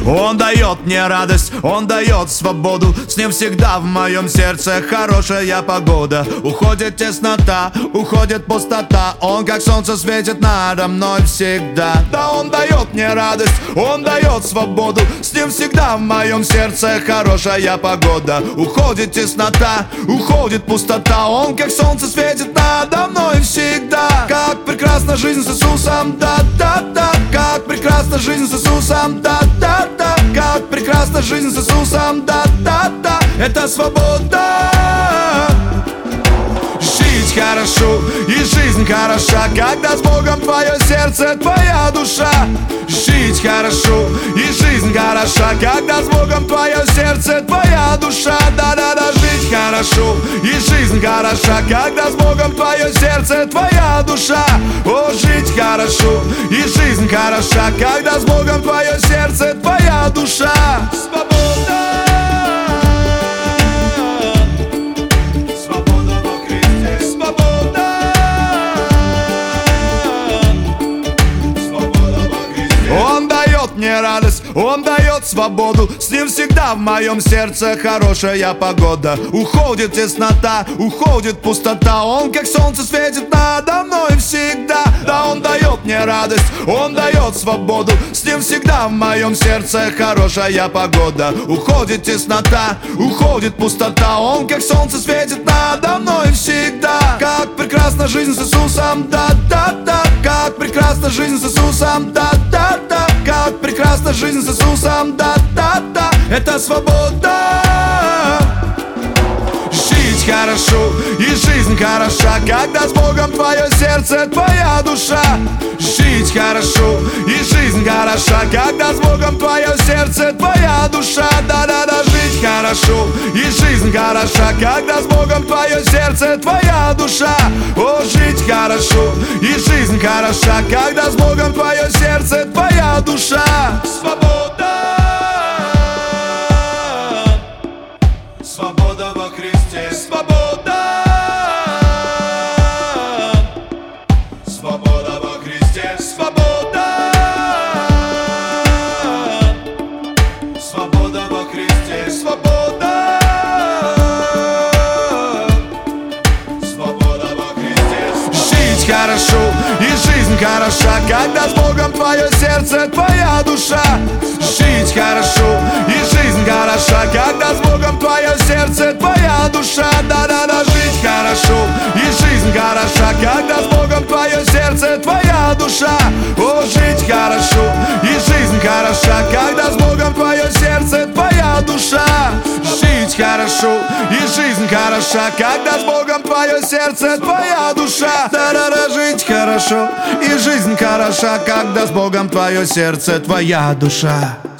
Он дает мне радость, он дает свободу. С ним всегда в моем сердце хорошая погода. Уходит теснота, уходит пустота. Он как солнце светит надо мной всегда. Да, он дает мне радость, он дает свободу. С ним всегда в моем сердце хорошая погода. Уходит теснота, уходит пустота. Он как солнце светит надо мной всегда. Как прекрасна жизнь с Иисусом, да-да-да. Как прекрасна жизнь с Иисусом, да-да-да. Как прекрасна жизнь с Иисусом, да-да-да. Это свобода. Жить хорошо, и жизнь хороша, когда с Богом твое сердце, твоя душа. Жить хорошо, и жизнь хороша, когда с Богом твое сердце, твоя душа. Да-да-да, жить хорошо, и жизнь хороша, когда с Богом твое сердце, твоя душа. О, жить хорошо, и жизнь хороша, когда с Богом твое сердце, твоя душа. Свобода. Мне радость, он дает свободу. С ним всегда в моем сердце хорошая погода. Уходит теснота, уходит пустота. Он как солнце светит надо мной всегда. Да, он дает мне радость, он дает свободу. С ним всегда в моем сердце хорошая погода. Уходит теснота, уходит пустота. Он как солнце светит надо мной всегда. Как прекрасна жизнь с Иисусом, да-да-да. Как прекрасна жизнь с Иисусом, да-да-да. Как прекрасна жизнь с Иисусом, да-да-да. Это свобода. Жить хорошо, и жизнь хороша, когда с Богом твое сердце, твоя душа. Жить хорошо, и жизнь хороша, когда с Богом твое сердце, твоя душа. Да-да-да, жить хорошо, и жизнь хороша, когда с Богом твое сердце, твоя душа. О, жить хорошо, и жизнь хороша, когда с Богом твое сердце, твоя душа. Свобода. Свобода во Христе. Свобода. Свобода во Христе. Свобода. Свобода во Христе. Свобода. Свобода во Христе. Жить хорошо, и жизнь хороша, когда с Богом твое сердце, твоя душа. Жить хорошо, и жизнь хороша, когда с Богом твое сердце, твоя душа. Да-да-да, жить хорошо, и жизнь хороша, когда с Богом твое сердце, твоя душа. О, жить хорошо, и жизнь хороша, когда с Богом твое сердце, твоя душа. Жить хорошо, и жизнь хороша, когда с Богом твое сердце, твоя душа. Да-да-да, жить хорошо, и жизнь хороша, когда с Богом твое сердце, твоя душа.